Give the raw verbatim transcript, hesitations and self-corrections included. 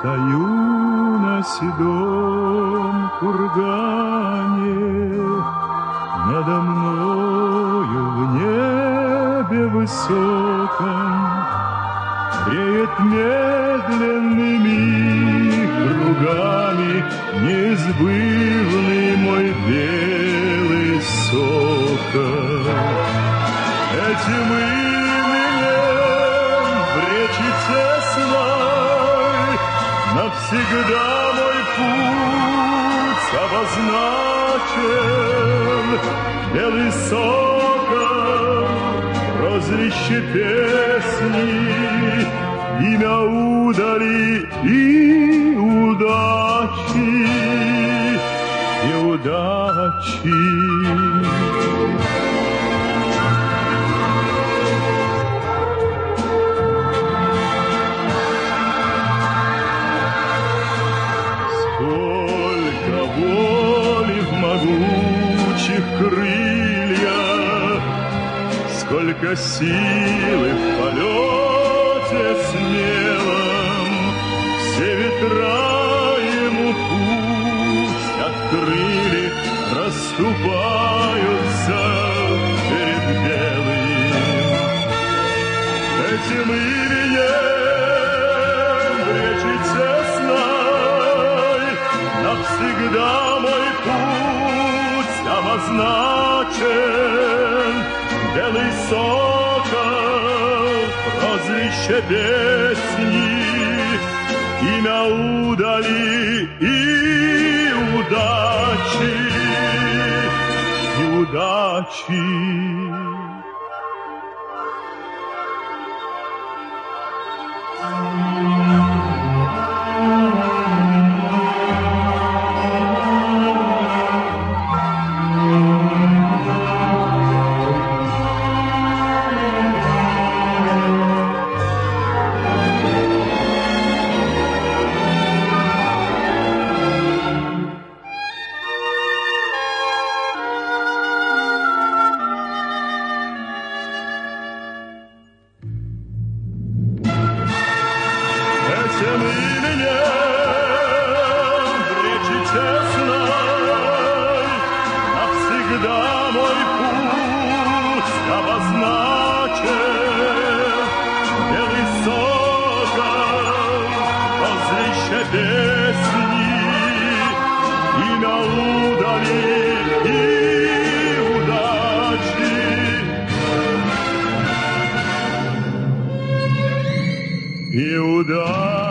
Стою на седом кургане, надо мною в небе высоком реет медленными кругами неизбывный мой белый сокол. Этим именем в речице сной навсегда мой путь обозначен. Белый сокол, прозвище песни, имя удали и удачи, и удачи. Сколько воли в могучих крыльях, сколько силы в полете смелом, все ветра ему путь открыли, расступаются перед белым. Этим именем в речице сной навсегда мой путь обозначен. Белый сокол, прозвище песни, имя удали и удачи, и удачи. Тем именем в речице сной навсегда мой путь обозначен. Белый сокол, прозвище песни, имя удали и удачи, и удачи.